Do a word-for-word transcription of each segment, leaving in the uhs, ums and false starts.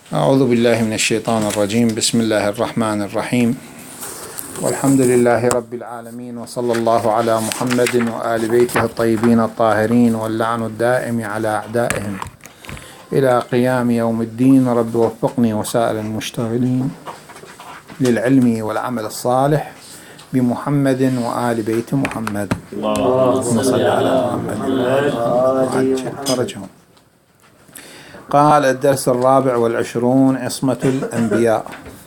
أعوذ بالله من الشيطان الرجيم. بسم الله الرحمن الرحيم، والحمد لله رب العالمين، وصلى الله على محمد وآل بيته الطيبين الطاهرين، واللعن الدائم على أعدائهم إلى قيام يوم الدين. رب وفقني وسائر المشتغلين للعلم والعمل الصالح بمحمد وآل بيت محمد. اللهم صل على محمد فرجهم. قال: الدرس الرابع والعشرون: عصمة الأنبياء.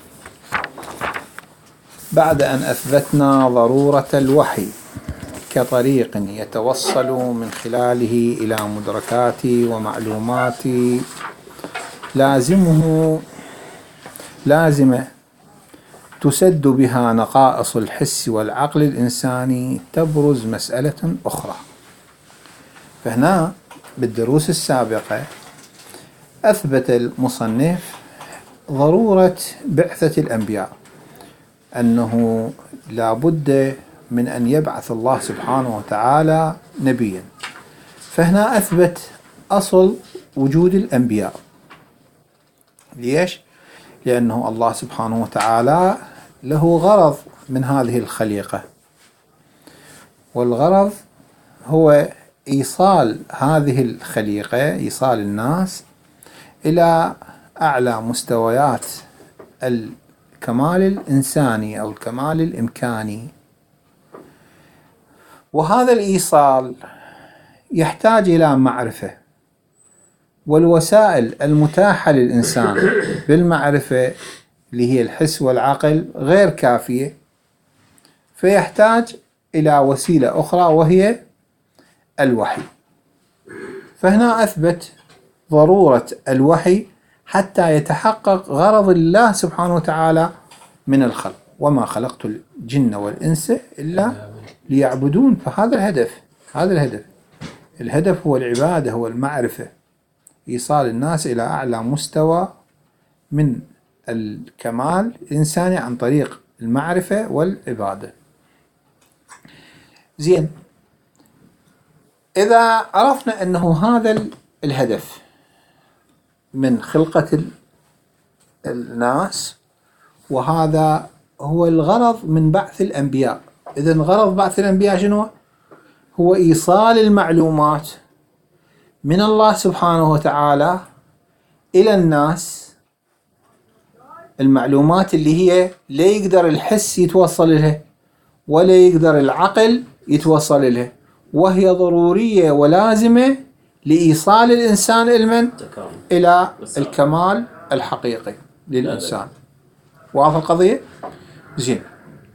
بعد أن أثبتنا ضرورة الوحي كطريق يتوصل من خلاله إلى مدركات ومعلومات لازمه لازمة تسد بها نقائص الحس والعقل الإنساني، تبرز مسألة أخرى. فهنا بالدروس السابقة أثبت المصنف ضرورة بعثة الأنبياء، أنه لا بد من أن يبعث الله سبحانه وتعالى نبيا. فهنا أثبت أصل وجود الأنبياء. ليش؟ لأنه الله سبحانه وتعالى له غرض من هذه الخليقة، والغرض هو إيصال هذه الخليقة، إيصال الناس إلى أعلى مستويات الكمال الإنساني أو الكمال الإمكاني. وهذا الإيصال يحتاج إلى معرفة، والوسائل المتاحة للإنسان بالمعرفة اللي هي الحس والعقل غير كافية، فيحتاج إلى وسيلة أخرى وهي الوحي. فهنا أثبت ضرورة الوحي حتى يتحقق غرض الله سبحانه وتعالى من الخلق: وما خلقت الجن والإنس إلا ليعبدون. فهذا الهدف، هذا الهدف الهدف هو العبادة، هو المعرفة، إيصال الناس إلى أعلى مستوى من الكمال الإنساني عن طريق المعرفة والعبادة. زين، إذا عرفنا أنه هذا الهدف من خلقة الناس، وهذا هو الغرض من بعث الأنبياء، إذن غرض بعث الأنبياء شنو؟ هو إيصال المعلومات من الله سبحانه وتعالى إلى الناس، المعلومات اللي هي لا يقدر الحس يتوصل لها ولا يقدر العقل يتوصل لها، وهي ضرورية ولازمة لإيصال الإنسان المن إلى الكمال الحقيقي للإنسان. واضح القضية؟ زين،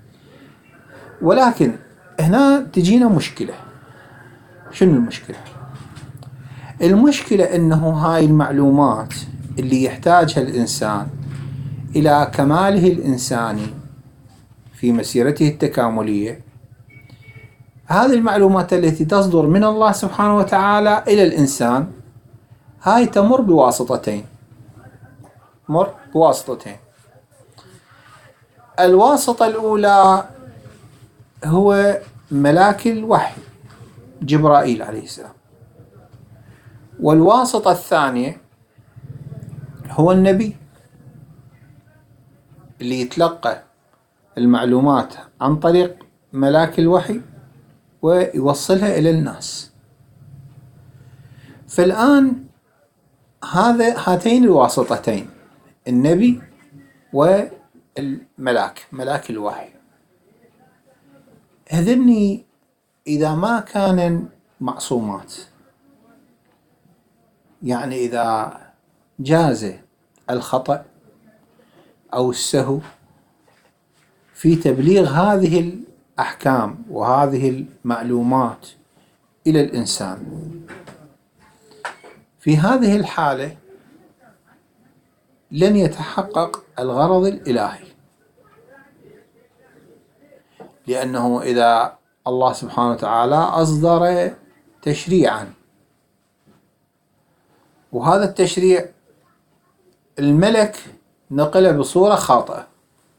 ولكن هنا تجينا مشكلة. شنو المشكلة؟ المشكلة أنه هاي المعلومات اللي يحتاجها الإنسان إلى كماله الإنساني في مسيرته التكاملية، هذه المعلومات التي تصدر من الله سبحانه وتعالى إلى الإنسان، هاي تمر بواسطتين مر بواسطتين الواسطة الأولى هو ملاك الوحي جبرائيل عليه السلام، والواسطة الثانية هو النبي اللي يتلقى المعلومات عن طريق ملاك الوحي ويوصلها إلى الناس. فالآن هذا هاتين الواسطتين، النبي والملاك، ملاك الوحي، هذني إذا ما كان معصومات، يعني إذا جاز الخطأ أو السهو في تبليغ هذه الأحكام وهذه المعلومات إلى الإنسان، في هذه الحالة لن يتحقق الغرض الإلهي، لأنه إذا الله سبحانه وتعالى أصدر تشريعا، وهذا التشريع الملك نقله بصورة خاطئة،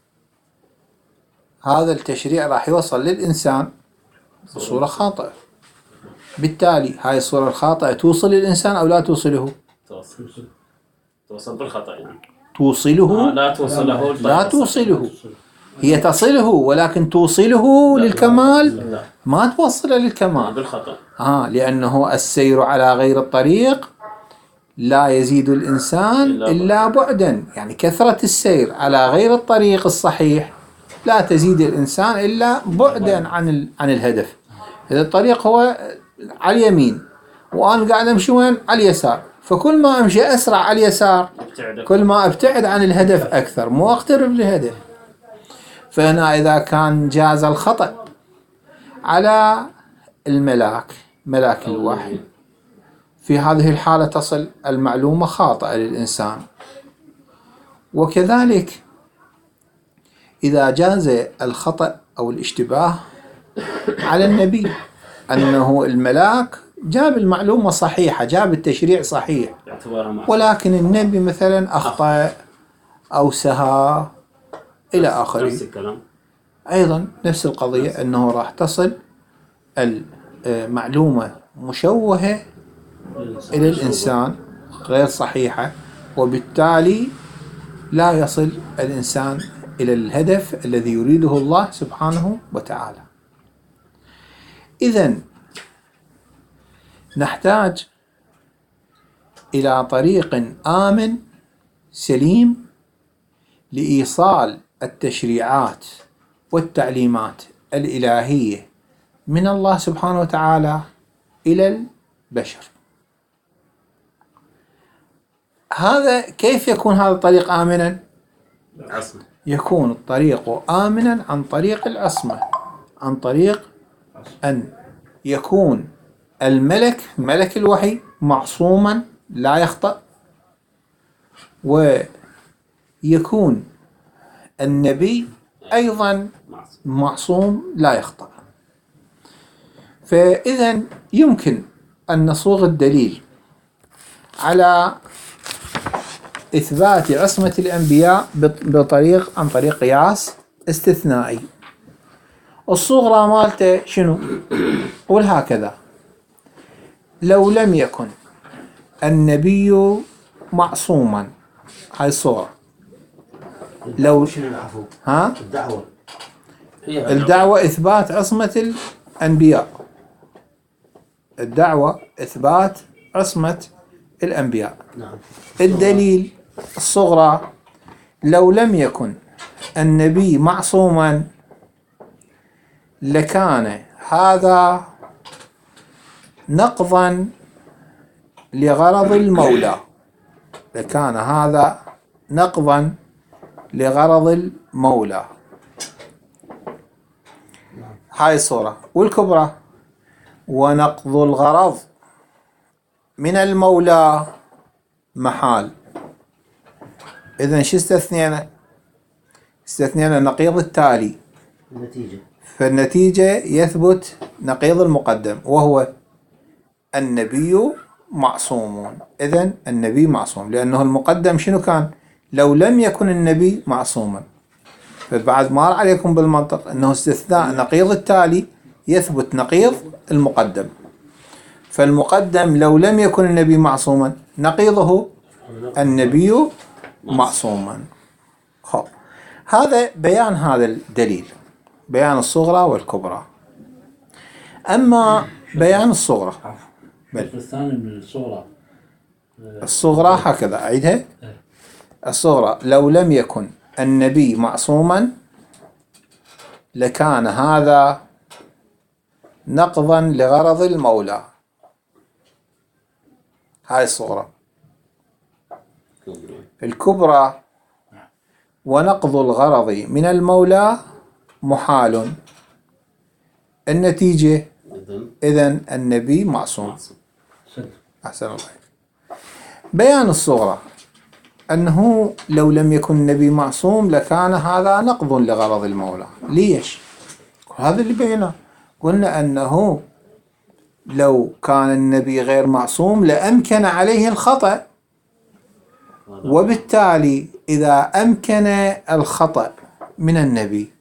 هذا التشريع راح يوصل للإنسان بصورة خاطئة. بالتالي هاي الصورة الخاطئة توصل للإنسان أو لا توصله؟ توصل توصل بالخطأ يعني. توصله آه لا توصله لا توصله هي تصله ولكن توصله للكمال لا. ما توصله للكمال بالخطأ. آه لأنه السير على غير الطريق لا يزيد الإنسان إلا بعدا، يعني كثرة السير على غير الطريق الصحيح لا تزيد الإنسان إلا بعدا عن عن الهدف. إذا الطريق هو على اليمين وأنا قاعد أمشي وين؟ على اليسار، فكل ما أمشي أسرع على اليسار كل ما أبتعد عن الهدف أكثر، مو أقترب للهدف. فهنا إذا كان جاز الخطأ على الملاك ملاك الوحي، في هذه الحالة تصل المعلومة خاطئة للإنسان. وكذلك إذا جاز الخطأ أو الاشتباه على النبي، أنه الملاك جاب المعلومة صحيحة، جاب التشريع صحيح، ولكن النبي مثلا أخطأ أو سهى إلى آخره. أيضا نفس القضية، أنه راح تصل المعلومة مشوهة إلى الإنسان غير صحيحة، وبالتالي لا يصل الإنسان إلى الهدف الذي يريده الله سبحانه وتعالى. إذن نحتاج إلى طريق آمن سليم لإيصال التشريعات والتعليمات الإلهية من الله سبحانه وتعالى إلى البشر. هذا كيف يكون هذا الطريق آمنا؟ العصمة. يكون الطريق آمنا عن طريق العصمة، عن طريق أن يكون الملك ملك الوحي معصوما لا يخطأ، ويكون النبي أيضا معصوم لا يخطأ. فإذا يمكن أن نصوغ الدليل على إثبات عصمة الأنبياء بطريق عن طريق قياس استثنائي. الصغرى مالته شنو؟ قول هكذا: لو لم يكن النبي معصوما، هاي الصغرى. لو ها الدعوة الدعوة إثبات عصمة الأنبياء، الدعوة إثبات عصمة الأنبياء. نعم. الدليل الصغرى: لو لم يكن النبي معصوما لكان هذا نقضا لغرض المولى، لكان هذا نقضا لغرض المولى. هاي الصورة. والكبرى: ونقض الغرض من المولى محال. إذن شو استثنينا؟ استثنينا النقيض التالي، النتيجة. فالنتيجة يثبت نقيض المقدم، وهو النبي معصوم. إذن النبي معصوم، لأنه المقدم شنو كان؟ لو لم يكن النبي معصوما. فبعد مار عليكم بالمنطق أنه استثناء نقيض التالي يثبت نقيض المقدم. فالمقدم لو لم يكن النبي معصوما، نقيضه النبي معصوما. خب. هذا بيان هذا الدليل، بيان الصغرى والكبرى. أما بيان الصغرى بل الثاني من الصغرى الصغرى هكذا أعيدها. الصغرى: لو لم يكن النبي معصوما لكان هذا نقضا لغرض المولى. هاي الصغرى. الكبرى: ونقض الغرض من المولى محال. النتيجة إذن النبي معصوم. أحسن الله. بيان الصغرى: أنه لو لم يكن النبي معصوم لكان هذا نقض لغرض المولى. ليش؟ هذا اللي بينه. قلنا أنه لو كان النبي غير معصوم لأمكن عليه الخطأ، وبالتالي إذا أمكن الخطأ من النبي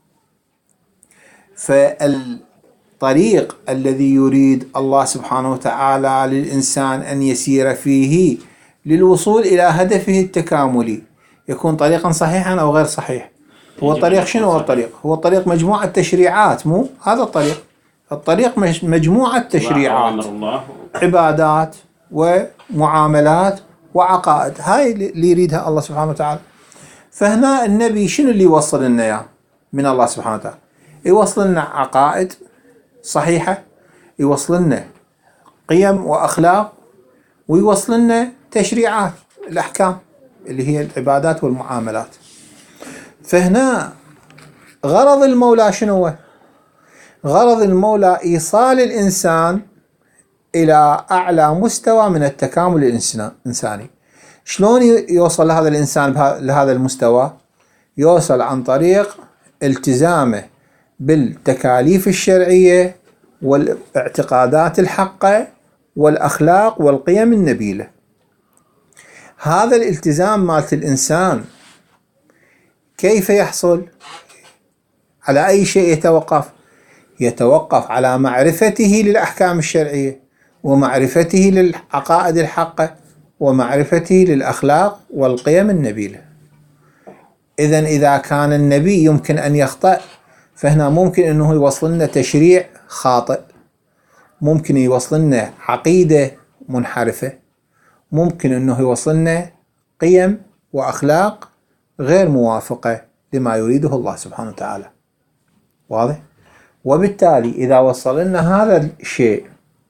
فالطريق الذي يريد الله سبحانه وتعالى للإنسان أن يسير فيه للوصول إلى هدفه التكاملي يكون طريقا صحيحا أو غير صحيح. هو الطريق شنو هو الطريق؟ هو الطريق مجموعة تشريعات، مو هذا الطريق. الطريق مجموعة تشريعات، عبادات ومعاملات وعقائد، هاي اللي يريدها الله سبحانه وتعالى. فهنا النبي شنو اللي يوصل لنا اياه من الله سبحانه وتعالى؟ يوصل لنا عقائد صحيحة، يوصل لنا قيم وأخلاق، ويوصل لنا تشريعات الأحكام اللي هي العبادات والمعاملات. فهنا غرض المولى شنو هو؟ غرض المولى إيصال الإنسان إلى أعلى مستوى من التكامل الإنساني. شلون يوصل هذا الإنسان لهذا المستوى؟ يوصل عن طريق التزامه بالتكاليف الشرعية والاعتقادات الحقة والأخلاق والقيم النبيلة. هذا الالتزام مالت الإنسان كيف يحصل؟ على أي شيء يتوقف؟ يتوقف على معرفته للأحكام الشرعية، ومعرفته للعقائد الحقة، ومعرفته للأخلاق والقيم النبيلة. إذن إذا كان النبي يمكن أن يخطئ، فهنا ممكن أنه يوصل لنا تشريع خاطئ، ممكن يوصل لنا عقيدة منحرفة، ممكن أنه يوصل لنا قيم وأخلاق غير موافقة لما يريده الله سبحانه وتعالى. واضح؟ وبالتالي إذا وصل لنا هذا الشيء،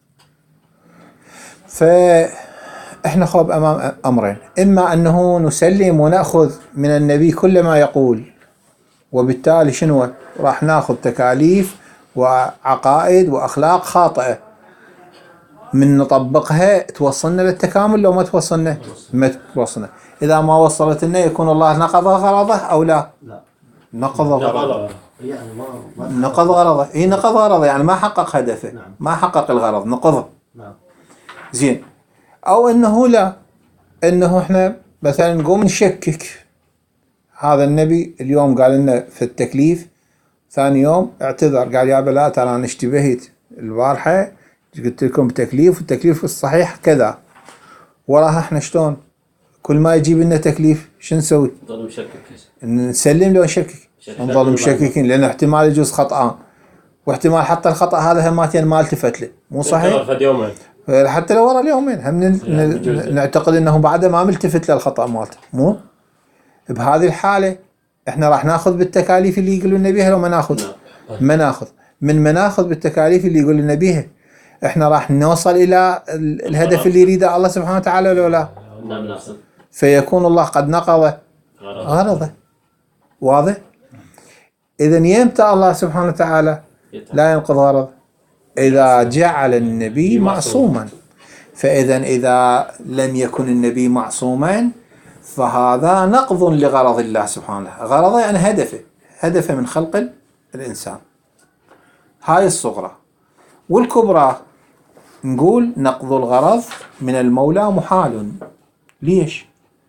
فإحنا خب أمام أمرين: إما أنه نسلم ونأخذ من النبي كل ما يقول، وبالتالي شنو راح ناخذ تكاليف وعقائد وأخلاق خاطئة من نطبقها توصلنا للتكامل، لو ما توصلنا ما توصلنا. إذا ما وصلت لنا يكون الله نقض غرضه أو لا؟ لا، نقض غرضه. يعني ما ما نقض غرضه، إيه نقض غرضه يعني ما حقق هدفه. نعم. ما حقق الغرض، نقضه. نعم. زين. أو إنه لا، إنه إحنا مثلا نقوم نشكك. هذا النبي اليوم قال لنا في التكليف، ثاني يوم اعتذر قال يا بلا ترى أنا اشتبهت البارحة، قلت لكم بتكليف والتكليف الصحيح كذا. وراها احنا شلون؟ كل ما يجيب لنا تكليف شو نسوي؟ نضل مشكك. نسلم لو نشكك؟ نظل مشككين، لأن احتمال يجوز خطأان، واحتمال حتى الخطأ هذا هماتين ما التفت له، مو صحيح؟ حتى لو ورا اليومين هم نعتقد انه بعده ما ملتفت للخطأ مالته، مو؟ بهذه الحالة احنا راح ناخذ بالتكاليف اللي يقول لنا بيها لو ما ناخذ؟ ما ناخذ. من ما ناخذ بالتكاليف اللي يقول لنا بيها احنا راح نوصل الى الهدف اللي يريده الله سبحانه وتعالى لو لا؟ فيكون الله قد نقض غرضه. واضح؟ إذن يمتى الله سبحانه وتعالى لا ينقض غرض؟ إذا جعل النبي معصوما. فإذا إذا لم يكن النبي معصوما فهذا نقض لغرض الله سبحانه. غرضه يعني هدفه، هدفه من خلق الإنسان. هاي الصغرى. والكبرى نقول نقض الغرض من المولى محال. ليش؟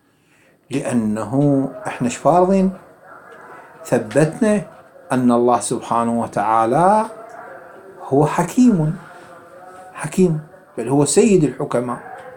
لأنه احنا شفارضين ثبتنا أن الله سبحانه وتعالى هو حكيم، حكيم بل هو سيد الحكماء،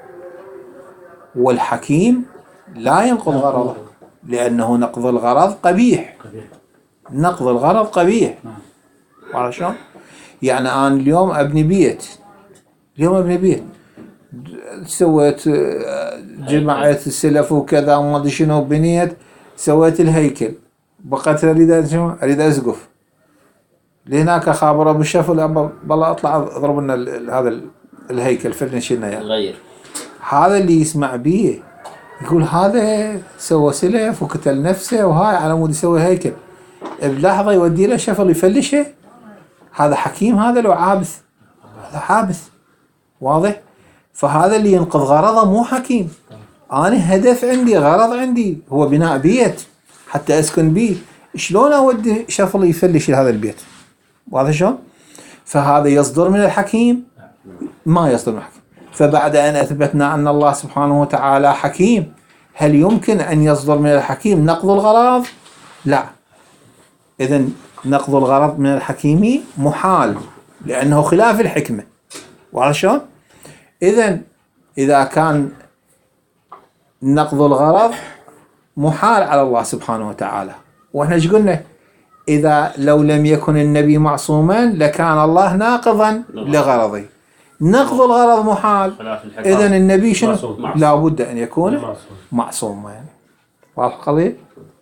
والحكيم لا ينقض غرضه، لأنه نقض الغرض قبيح. نقض الغرض قبيح. عارف شلون؟ يعني أنا اليوم أبني بيت، اليوم أبني بيت سويت جمعت السلف وكذا وما أدري شنو، بنيت سويت الهيكل، بقيت أريد أريد أسقف لهناك، خابر أبو الشفل بالله أطلع أضرب لنا هذا الهيكل فلنا شلنا يعني. غير هذا اللي يسمع بيه يقول هذا سوى سلف وقتل نفسه وهاي على مود يسوي هيكل، بلحظة يودي له شفل يفلشه. هذا حكيم هذا لو عابث؟ هذا عابث. واضح؟ فهذا اللي ينقض غرضه مو حكيم. أنا هدف عندي، غرض عندي هو بناء بيت حتى أسكن بيه، شلون أودي شفل يفلش هذا البيت؟ واضح شلون؟ فهذا يصدر من الحكيم؟ ما يصدر من الحكيم. فبعد أن أثبتنا أن الله سبحانه وتعالى حكيم، هل يمكن أن يصدر من الحكيم نقض الغرض؟ لا. إذن نقض الغرض من الحكيم محال، لأنه خلاف الحكمة. واضح شلون؟ إذن إذا كان نقض الغرض محال على الله سبحانه وتعالى. واحنا ايش قلنا؟ اذا لو لم يكن النبي معصوما لكان الله ناقضا لغرضه. نقض الغرض محال، اذا النبي شنو؟ لابد ان يكون معصوما. واضح القضية؟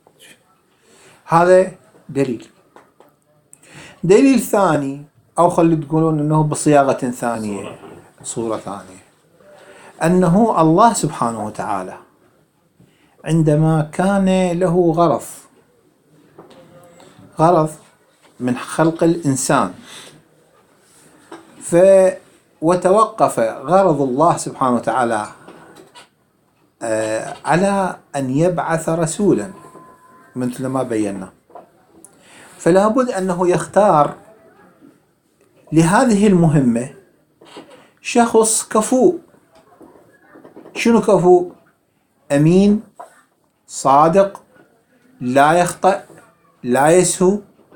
هذا دليل. دليل ثاني، او خلي تقولون انه بصياغة ثانية، صورة ثانية، انه الله سبحانه وتعالى عندما كان له غرض غرض من خلق الإنسان، ف وتوقف غرض الله سبحانه وتعالى آه على أن يبعث رسولا مثل ما بينا، فلا بد أنه يختار لهذه المهمة شخص كفؤ. شنو كفؤ؟ أمين، صادق، لا يخطئ، لا يسهو.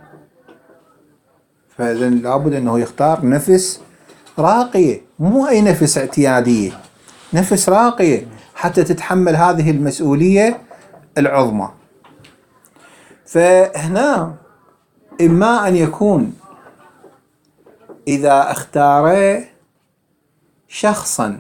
فإذا لابد أنه يختار نفس راقية، مو أي نفس اعتيادية، نفس راقية حتى تتحمل هذه المسؤولية العظمى. فهنا إما أن يكون إذا اختار شخصا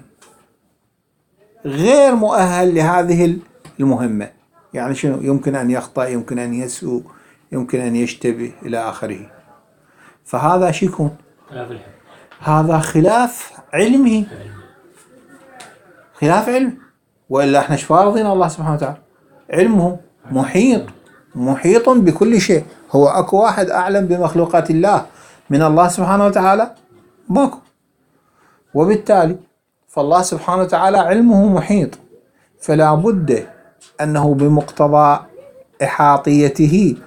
غير مؤهل لهذه المهمة، يعني شنو؟ يمكن أن يخطأ، يمكن أن يسهو، يمكن أن يشتبه إلى آخره، فهذا شو يكون؟ هذا خلاف علمه، خلاف علم. وإلا احنا شفارضين الله سبحانه وتعالى؟ علمه محيط، محيط بكل شيء. هو أكو واحد أعلم بمخلوقات الله من الله سبحانه وتعالى؟ ماكو. وبالتالي فالله سبحانه وتعالى علمه محيط، فلا بد أنه بمقتضى إحاطيته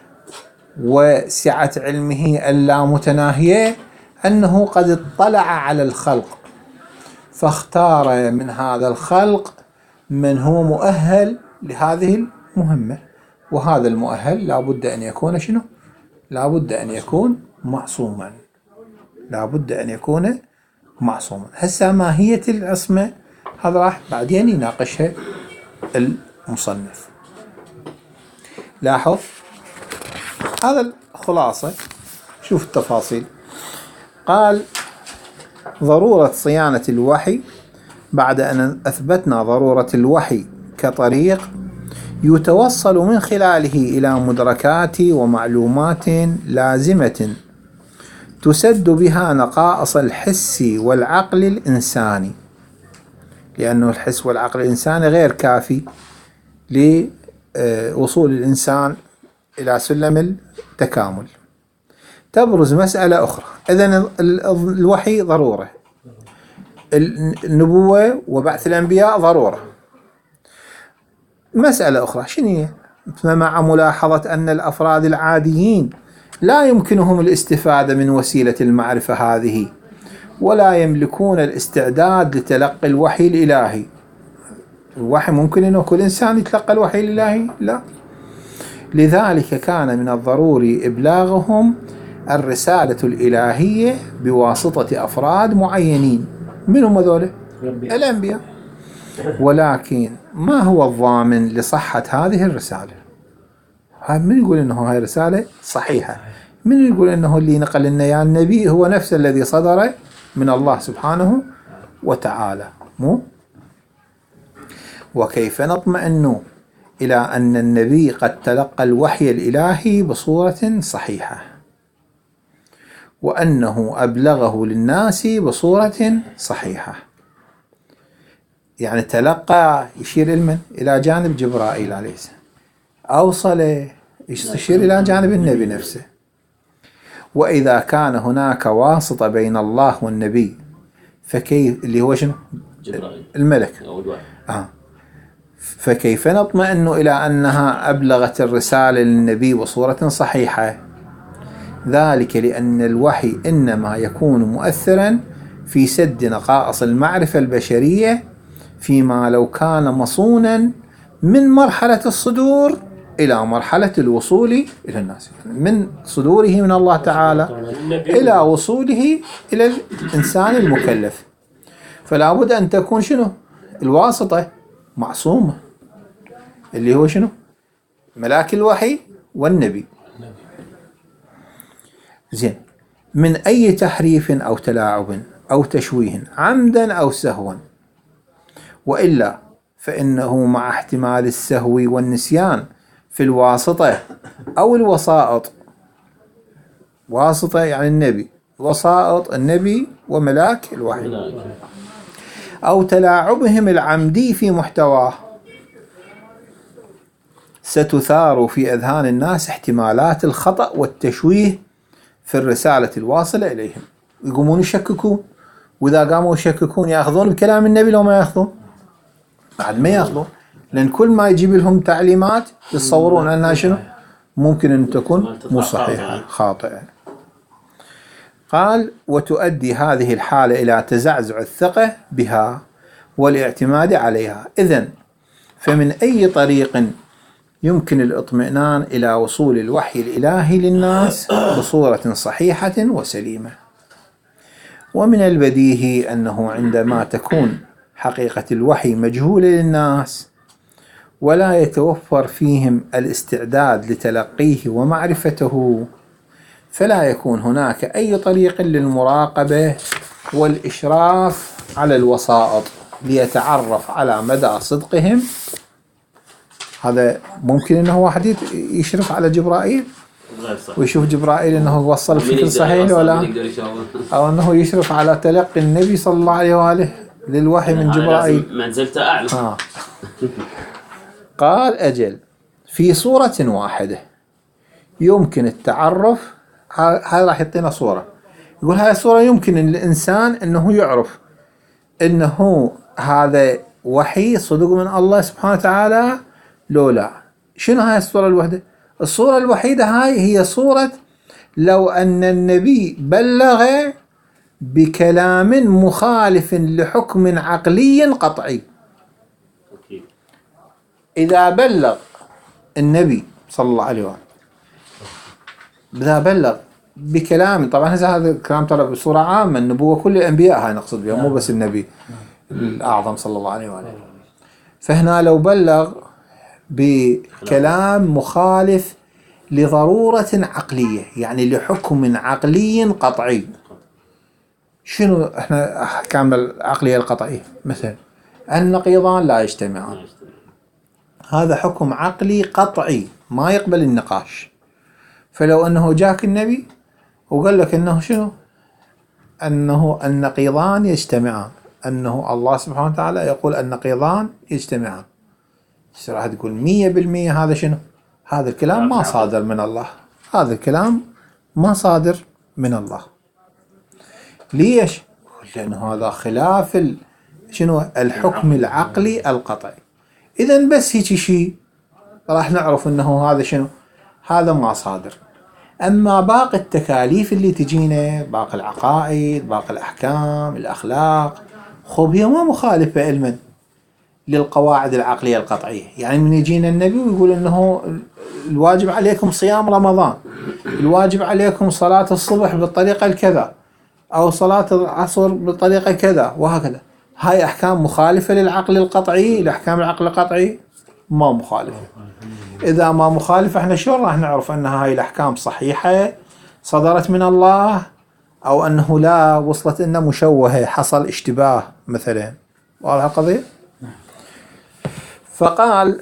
وسعة علمه اللامتناهية أنه قد اطلع على الخلق، فاختار من هذا الخلق من هو مؤهل لهذه المهمة، وهذا المؤهل لا بد أن يكون شنو؟ لا بد أن يكون معصوما، لا بد أن يكون معصوما. هسه ماهية العصمة هذا راح بعدين يناقشها المصنف. لاحظ هذا الخلاصة، شوف التفاصيل. قال ضرورة صيانة الوحي بعد أن أثبتنا ضرورة الوحي كطريق يتوصل من خلاله إلى مدركات ومعلومات لازمة تسد بها نقائص الحس والعقل الإنساني، لأنه الحس والعقل الإنساني غير كافي لوصول الإنسان إلى سلم التكامل. تبرز مسألة أخرى. إذن الوحي ضرورة، النبوة وبعث الأنبياء ضرورة. مسألة أخرى شنو هي؟ مع ملاحظة أن الأفراد العاديين لا يمكنهم الاستفادة من وسيلة المعرفة هذه، ولا يملكون الاستعداد لتلقي الوحي الإلهي. الوحي ممكن أنه كل إنسان يتلقى الوحي الإلهي؟ لا. لذلك كان من الضروري إبلاغهم الرسالة الإلهية بواسطة أفراد معينين. من هم ذولا؟ الأنبياء. ولكن ما هو الضامن لصحة هذه الرسالة؟ من يقول إنه هاي رسالة صحيحة؟ من يقول إنه اللي نقل لنا يا النبي هو نفس الذي صدر من الله سبحانه وتعالى؟ مو؟ وكيف نطمئن إلى أن النبي قد تلقى الوحي الإلهي بصورة صحيحة، وأنه أبلغه للناس بصورة صحيحة؟ يعني تلقى يشير إلى إلى جانب جبرائيل عليه السلام، أوصل يشير إلى جانب النبي نفسه. وإذا كان هناك واسطة بين الله والنبي فكيف، اللي هو شنو؟ جبرائيل الملك. آه. فكيف نطمئن إلى أنها أبلغت الرسالة للنبي بصورة صحيحة؟ ذلك لأن الوحي إنما يكون مؤثرا في سد نقائص المعرفة البشرية، فيما لو كان مصونا من مرحلة الصدور إلى مرحلة الوصول إلى الناس، من صدوره من الله تعالى إلى وصوله إلى الإنسان المكلف. فلا بد أن تكون شنو؟ الواسطة معصومة. اللي هو شنو؟ ملاك الوحي والنبي. زين، من أي تحريف أو تلاعب أو تشويه عمدا أو سهوا، وإلا فإنه مع احتمال السهو والنسيان في الواسطة أو الوسائط. واسطة يعني النبي، وسائط النبي وملاك الوحي، أو تلاعبهم العمدي في محتواه، ستثار في أذهان الناس احتمالات الخطأ والتشويه في الرسالة الواصلة إليهم. يقومون يشككون، وإذا قاموا يشككون يأخذون بكلام النبي لو ما يأخذون؟ بعد ما يأخذون، لأن كل ما يجيب لهم تعليمات يتصورون أنها شنو؟ ممكن أن تكون مو صحيحة، خاطئة. قال: وتؤدي هذه الحالة إلى تزعزع الثقة بها والاعتماد عليها. إذن فمن أي طريق يمكن الاطمئنان إلى وصول الوحي الإلهي للناس بصورة صحيحة وسليمة؟ ومن البديهي أنه عندما تكون حقيقة الوحي مجهولة للناس ولا يتوفر فيهم الاستعداد لتلقيه ومعرفته، فلا يكون هناك أي طريق للمراقبة والإشراف على الوسائط ليتعرف على مدى صدقهم. هذا ممكن أنه واحد يشرف على جبرائيل ويشوف جبرائيل أنه وصل بشكل صحيح ولا، أو أنه يشرف على تلقي النبي صلى الله عليه وآله للوحي من جبرائيل، منزلته أعلى. آه. قال: أجل، في صورة واحدة يمكن التعرف. هذا راح يعطينا صورة، يقول هاي الصورة يمكن الإنسان أنه يعرف أنه هذا وحي صدق من الله سبحانه وتعالى لو لا. شنو هاي الصورة الوحدة؟ الصورة الوحيدة هاي هي صورة لو أن النبي بلغ بكلام مخالف لحكم عقلي قطعي. إذا بلغ النبي صلى الله عليه وسلم، إذا بلغ بكلام، طبعا هذا الكلام ترى بصورة عامة، النبوة كل الأنبياء هاي نقصد بها، مو بس النبي الأعظم صلى الله عليه وآله. فهنا لو بلغ بكلام مخالف لضرورة عقلية، يعني لحكم عقلي قطعي. شنو احنا احكام العقلية القطعية؟ مثلا النقيضان لا يجتمعان، هذا حكم عقلي قطعي ما يقبل النقاش. فلو انه جاك النبي وقال لك انه شنو؟ انه النقيضان يجتمعان، انه الله سبحانه وتعالى يقول النقيضان يجتمعان، راح تقول مية بالمية هذا شنو؟ هذا الكلام ما صادر من الله، هذا الكلام ما صادر من الله. ليش؟ لأنه هذا خلاف ال... شنو؟ الحكم العقلي القطعي. إذن بس هيك شيء راح نعرف أنه هذا شنو؟ هذا ما صادر. أما باقي التكاليف اللي تجينا، باقي العقائد، باقي الأحكام، الأخلاق، خب هي ما مخالفة علما للقواعد العقلية القطعية. يعني من يجينا النبي ويقول أنه الواجب عليكم صيام رمضان، الواجب عليكم صلاة الصبح بالطريقة الكذا، أو صلاة العصر بالطريقة كذا، وهكذا. هاي أحكام مخالفة للعقل القطعي، الأحكام العقل القطعي ما مخالفة. إذا ما مخالفة احنا شلون راح نعرف أن هاي الأحكام صحيحة صدرت من الله، أو أنه لا وصلت إنه مشوهة حصل اشتباه مثلا؟ واضحة القضية؟ فقال: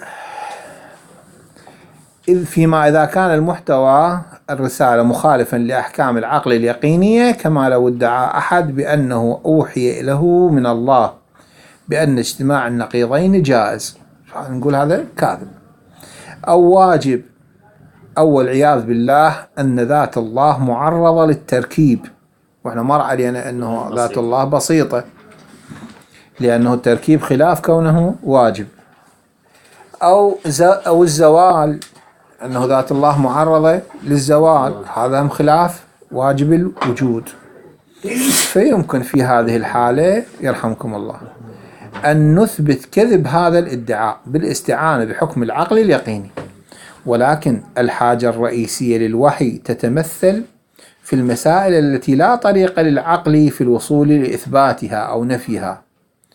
إذ فيما إذا كان المحتوى الرسالة مخالفا لأحكام العقل اليقينية، كما لو ادعى أحد بأنه أوحي له من الله بأن اجتماع النقيضين جائز، نقول هذا كاذب، أو واجب، أو والعياذ بالله أن ذات الله معرضة للتركيب، وإحنا مر علينا أنه بسيط. ذات الله بسيطة، لأنه التركيب خلاف كونه واجب. أو أو الزوال، أنه ذات الله معرضة للزوال، هذا خلاف واجب الوجود. فيمكن في هذه الحالة يرحمكم الله أن نثبت كذب هذا الادعاء بالاستعانة بحكم العقل اليقيني، ولكن الحاجة الرئيسية للوحي تتمثل في المسائل التي لا طريق للعقل في الوصول لإثباتها أو نفيها،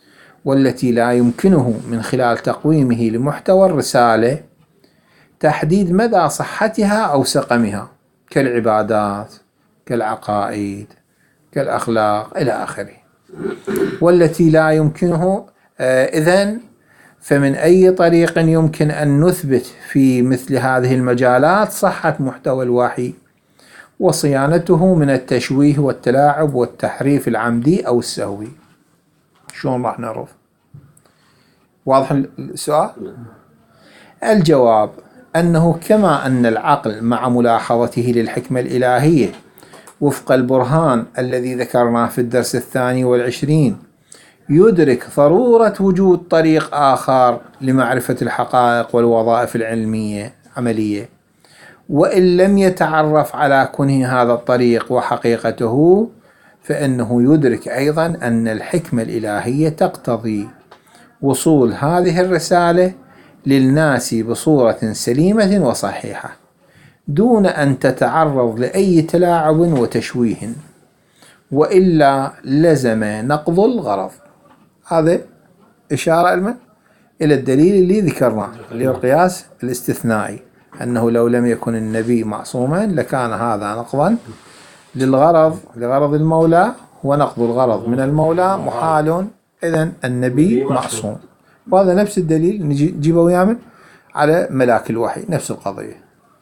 والتي لا يمكنه من خلال تقويمه لمحتوى الرسالة تحديد مدى صحتها أو سقمها، كالعبادات، كالعقائد، كالأخلاق إلى آخره. والتي لا يمكنه آه إذن فمن أي طريق يمكن أن نثبت في مثل هذه المجالات صحة محتوى الوحي وصيانته من التشويه والتلاعب والتحريف العمدي أو السهوي؟ شلون راح نعرف؟ واضح السؤال؟ الجواب أنه كما أن العقل مع ملاحظته للحكمة الإلهية وفق البرهان الذي ذكرناه في الدرس الثاني والعشرين يدرك ضرورة وجود طريق آخر لمعرفة الحقائق والوظائف العلمية عملية، وإن لم يتعرف على كنه هذا الطريق وحقيقته، فإنه يدرك أيضا أن الحكمة الإلهية تقتضي وصول هذه الرسالة للناس بصورة سليمة وصحيحة دون أن تتعرض لأي تلاعب وتشويه، وإلا لزم نقض الغرض. هذا إشارة المن إلى الدليل اللي ذكرناه اللي هو القياس الاستثنائي، أنه لو لم يكن النبي معصوما لكان هذا نقضا للغرض لغرض المولى، ونقض الغرض من المولى محال، إذن النبي معصوم. وهذا نفس الدليل نجيبه ويعمل على ملاك الوحي، نفس القضية.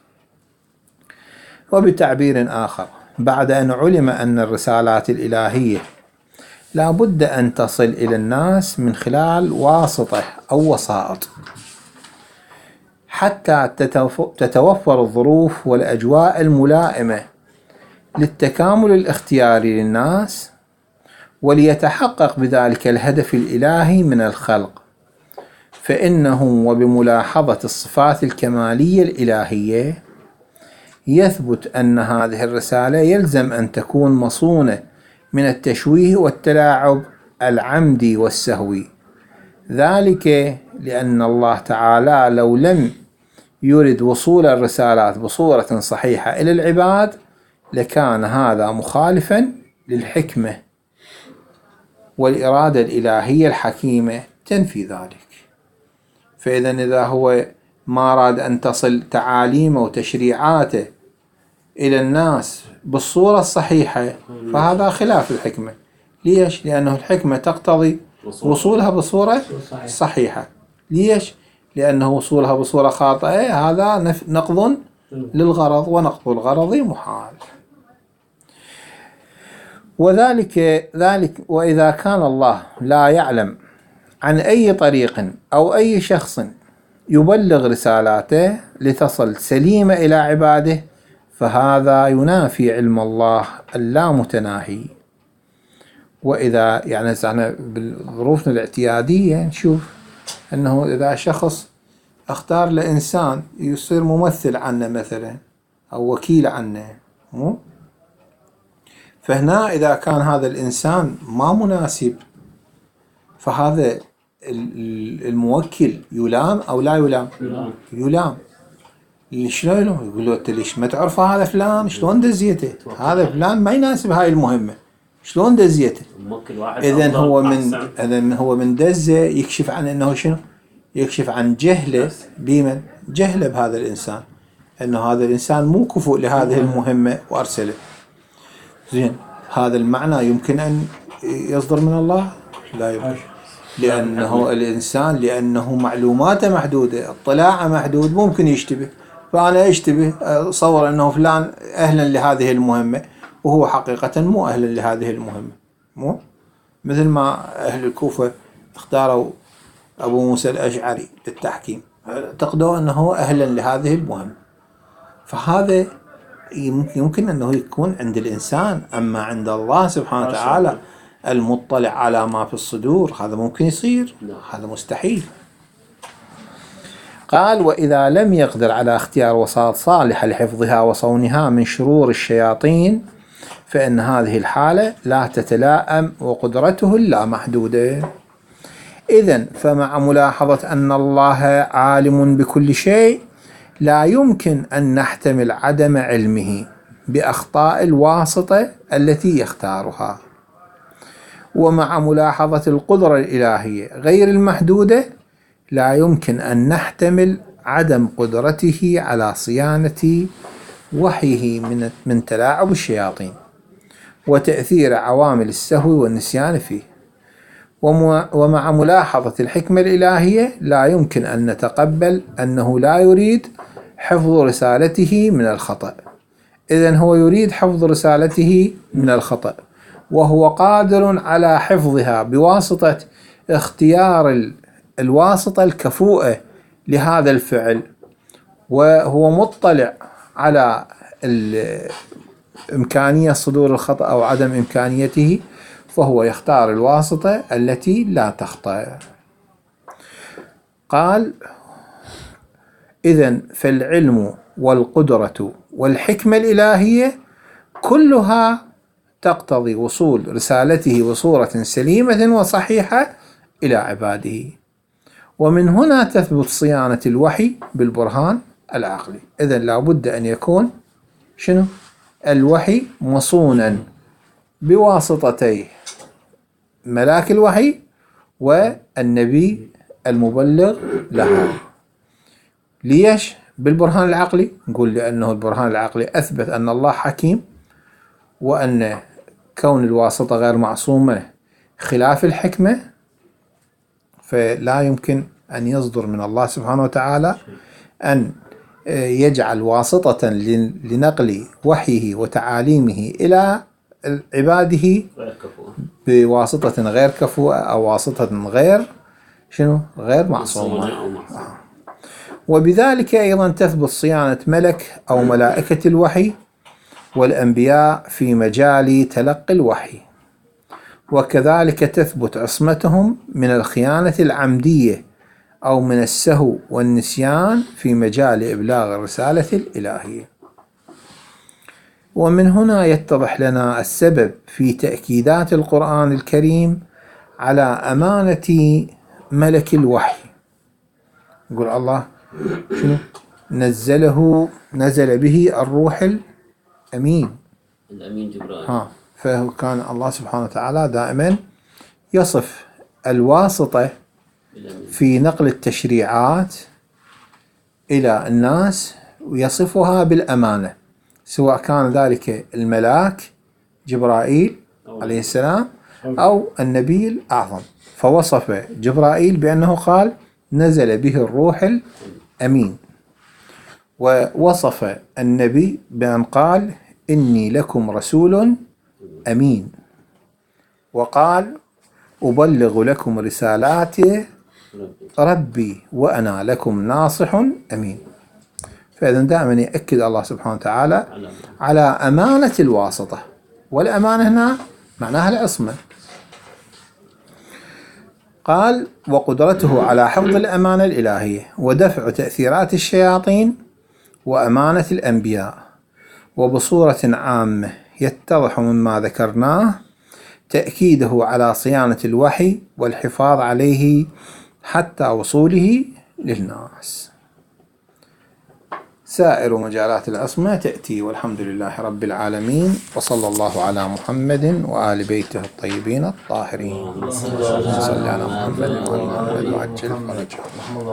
وبتعبير آخر، بعد أن علم أن الرسالات الإلهية لا بد أن تصل إلى الناس من خلال واسطة أو وسائط حتى تتوفر الظروف والأجواء الملائمة للتكامل الاختياري للناس، وليتحقق بذلك الهدف الإلهي من الخلق، فإنه وبملاحظة الصفات الكمالية الإلهية يثبت أن هذه الرسالة يلزم أن تكون مصونة من التشويه والتلاعب العمدي والسهوي، ذلك لأن الله تعالى لو لم يرد وصول الرسالات بصورة صحيحة إلى العباد لكان هذا مخالفا للحكمة والإرادة الإلهية الحكيمة تنفي ذلك. فإذا إذا هو ما أراد أن تصل تعاليمه وتشريعاته إلى الناس بالصورة الصحيحة فهذا خلاف الحكمة. ليش؟ لأنه الحكمة تقتضي وصولها بصورة صحيحة. ليش؟ لأنه وصولها بصورة خاطئة هذا نقض للغرض، ونقض الغرض محال. وذلك ذلك وإذا كان الله لا يعلم عن أي طريق أو أي شخص يبلغ رسالاته لتصل سليمة إلى عباده فهذا ينافي علم الله اللامتناهي. وإذا يعني احنا بظروفنا الاعتيادية نشوف أنه إذا شخص اختار لإنسان يصير ممثل عنه مثلا أو وكيل عنه، مو؟ فهنا إذا كان هذا الإنسان ما مناسب فهذا الموكل يلام أو لا يلام؟ يلام. شلون يلام؟ يقول له أنت ليش ما تعرفه هذا فلان؟ شلون دزيته؟ هذا فلان ما يناسب هاي المهمة، شلون دزيته؟ إذن هو من إذن هو من دزه يكشف عن أنه شنو؟ يكشف عن جهله بمن؟ جهله بهذا الإنسان، أنه هذا الإنسان مو كفؤ لهذه المهمة وأرسله. زين، هذا المعنى يمكن أن يصدر من الله؟ لا يمكن، لأنه الإنسان لأنه معلوماته محدودة، اطلاعه محدود، ممكن يشتبه. فأنا اشتبه أصور أنه فلان أهلا لهذه المهمة وهو حقيقة مو أهلا لهذه المهمة. مو مثل ما أهل الكوفة اختاروا أبو موسى الأشعري للتحكيم، اعتقدوا أنه أهلا لهذه المهمة. فهذا يمكن أنه يكون عند الإنسان، أما عند الله سبحانه وتعالى المطلع على ما في الصدور هذا ممكن يصير، هذا مستحيل. قال: وإذا لم يقدر على اختيار وسائط صالحة لحفظها وصونها من شرور الشياطين فإن هذه الحالة لا تتلائم وقدرته اللامحدودة. إذن فمع ملاحظة أن الله عالم بكل شيء لا يمكن أن نحتمل عدم علمه بأخطاء الواسطة التي يختارها، ومع ملاحظة القدرة الإلهية غير المحدودة لا يمكن أن نحتمل عدم قدرته على صيانة وحيه من من تلاعب الشياطين وتأثير عوامل السهو والنسيان فيه. ومع ملاحظة الحكمة الإلهية لا يمكن أن نتقبل أنه لا يريد حفظ رسالته من الخطأ. إذن هو يريد حفظ رسالته من الخطأ، وهو قادر على حفظها بواسطة اختيار الواسطة الكفؤة لهذا الفعل، وهو مطلع على إمكانية صدور الخطأ أو عدم إمكانيته، فهو يختار الواسطة التي لا تخطأ. قال: إذن فالعلم والقدرة والحكمة الإلهية كلها تقتضي وصول رسالته بصورة سليمة وصحيحة إلى عباده، ومن هنا تثبت صيانة الوحي بالبرهان العقلي. إذن لا بد أن يكون شنو؟ الوحي مصونا بواسطتي ملاك الوحي والنبي المبلغ له. ليش بالبرهان العقلي؟ نقول لأنه البرهان العقلي أثبت أن الله حكيم، وأن كون الواسطة غير معصومة خلاف الحكمة، فلا يمكن أن يصدر من الله سبحانه وتعالى أن يجعل واسطة لنقل وحيه وتعاليمه إلى عباده بواسطة غير كفؤة أو واسطة غير شنو غير معصومة. وبذلك أيضا تثبت صيانة ملك أو ملائكة الوحي والأنبياء في مجال تلقي الوحي، وكذلك تثبت عصمتهم من الخيانة العمدية أو من السهو والنسيان في مجال إبلاغ الرسالة الإلهية. ومن هنا يتضح لنا السبب في تأكيدات القرآن الكريم على أمانة ملك الوحي. يقول الله شنو؟ نزله نزل به الروح الأمين الأمين جبرائيل. ها فهو كان الله سبحانه وتعالى دائما يصف الواسطة في نقل التشريعات إلى الناس ويصفها بالأمانة، سواء كان ذلك الملاك جبرائيل عليه السلام أو النبي الأعظم. فوصف جبرائيل بأنه قال نزل به الروح الأمين، ووصف النبي بأن قال إني لكم رسول أمين، وقال أبلغ لكم رسالات ربي وأنا لكم ناصح أمين. فإذا دائما يأكد الله سبحانه وتعالى على أمانة الواسطة، والأمانة هنا معناها العصمة. قال وقدرته على حفظ الأمانة الإلهية ودفع تأثيرات الشياطين وأمانة الأنبياء. وبصورة عامة يتضح مما ذكرناه تأكيده على صيانة الوحي والحفاظ عليه حتى وصوله للناس. سائر مجالات العصمة تأتي، والحمد لله رب العالمين، وصلى الله على محمد وآل بيته الطيبين الطاهرين. صلى على محمد وآل محمد وعجل فرجه.